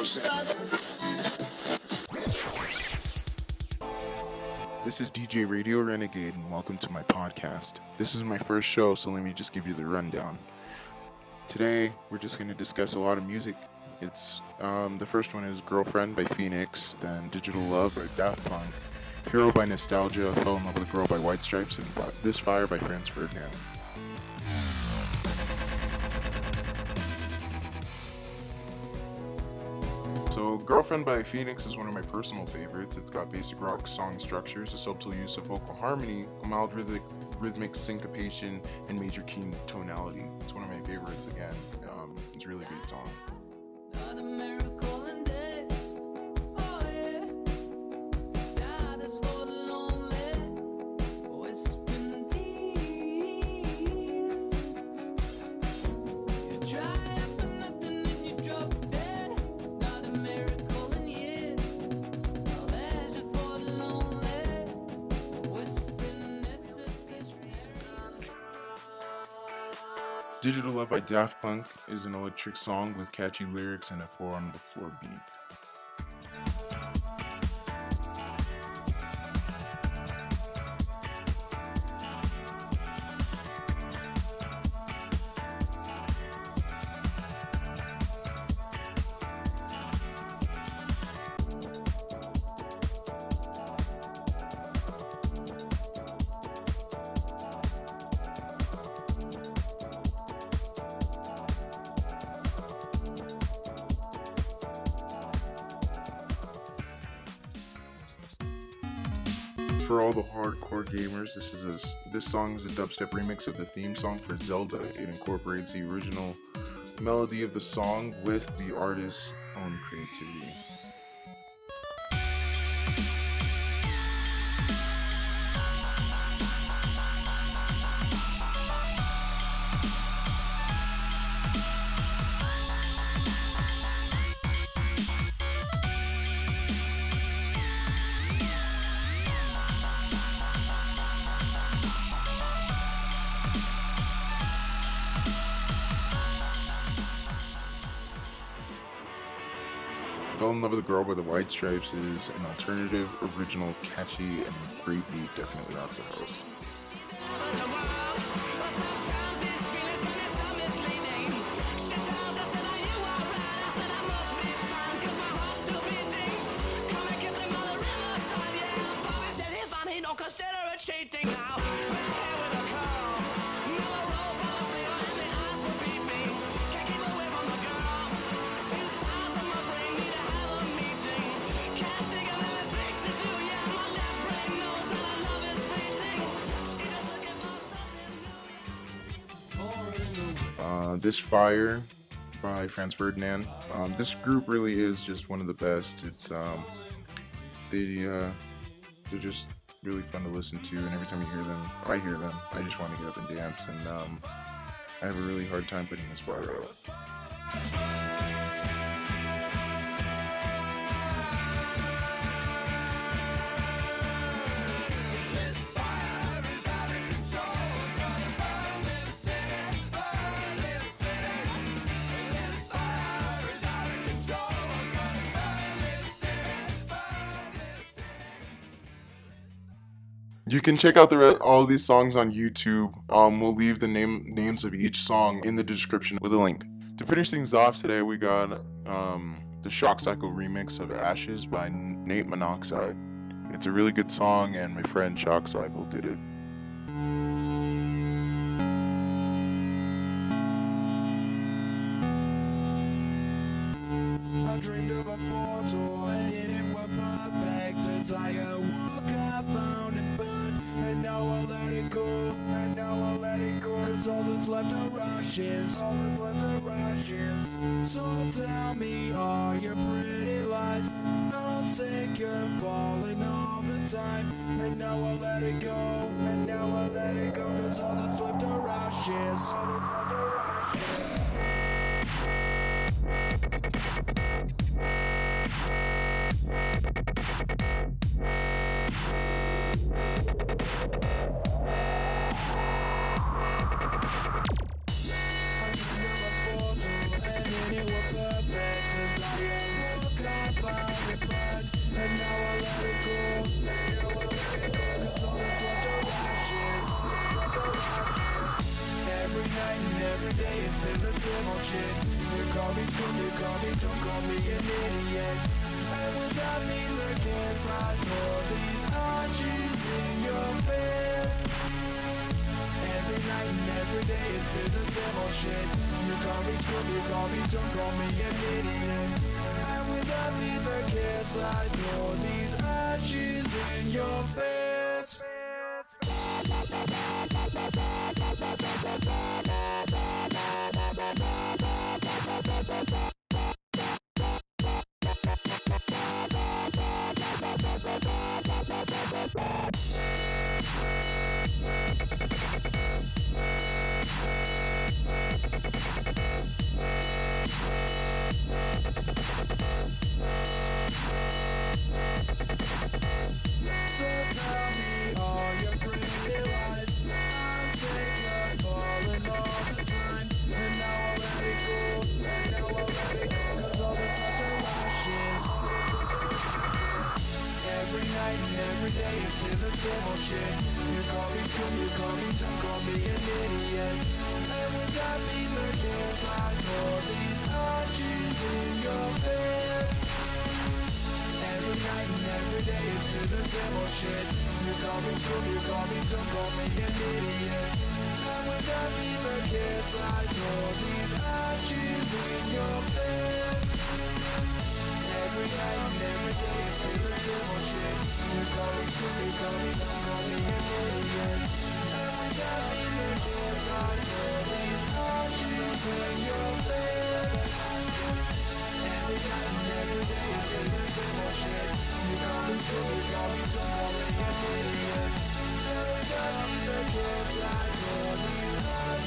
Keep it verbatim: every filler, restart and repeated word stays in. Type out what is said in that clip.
This is D J Radio Renegade, and welcome to my podcast. This is my first show, so let me just give you the rundown. Today, we're just going to discuss a lot of music. It's um, the first one is Girlfriend by Phoenix, then Digital Love by Daft Punk, Hero by Nostalgia, Fell in Love with a Girl by White Stripes, and This Fire by Franz Ferdinand. So, Girlfriend by Phoenix is one of my personal favorites. It's got basic rock song structures, a subtle use of vocal harmony, a mild rhythmic, rhythmic syncopation, and major key tonality. It's one of my favorites again. Um, it's a really good song. Digital Love by Daft Punk is an electric song with catchy lyrics and a four on the floor beat. For all the hardcore gamers, this is a, this song is a dubstep remix of the theme song for Zelda. It incorporates the original melody of the song with the artist's own creativity. Fell in Love with a Girl by the White Stripes is an alternative, original, catchy, and great beat. Definitely rocks the house. Uh, This Fire by Franz Ferdinand. Um, this group really is just one of the best. It's um, they uh, they're just really fun to listen to, and every time you hear them, I hear them, I just want to get up and dance. And um, I have a really hard time putting this fire out. You can check out the re- all these songs on YouTube. Um, we'll leave the name names of each song in the description with a link. To finish things off today, we got um, the Shock Cycle remix of Ashes by Nate Monoxide. It's a really good song, and my friend Shock Cycle did it. I dreamed of a portal, and it was perfect. Desire walk, I found it, but and now I'll let it go. And now I'll let it go. Cause all that's left are ashes. All that's left are ashes. So tell me all your pretty lies. I'll take you're falling all the time. And now I'll let it go. And now I'll let it go. Cause all that's left are ashes. All that's left are ashes. I found it fun, and now I let it go. Cause all that's left are ashes. Every night and every day it's been the same old shit. You call me screw, you call me don't call me an idiot. And without me the kids I know these arches in your face. Every night and every day it's been the same old shit. You call me screw, you call me don't call me an idiot. And without me the kids I know these arches in your face. So tell me all your pretty lies. I'm sick of falling all the time, and now I'll let it go. And now I'll let it go. Cause all that's left are ashes. Every night and every day it's been the same old shit. You call me scum, you call me dumb, call me an idiot. And without me the kids I know these arches in your face. Every night and every day it's been the same old shit. You call me screw, you call me don't call me an idiot. And without me the kids I know these arches in your face. Every night and every day it's been the same old shit. You call me screw, you call me don't call me an idiot. And without me the kids I know these arches in your face. Every night and every day it's been the same old shit. You call me screw, you call me don't call me an idiot. And without me the kids I know these arches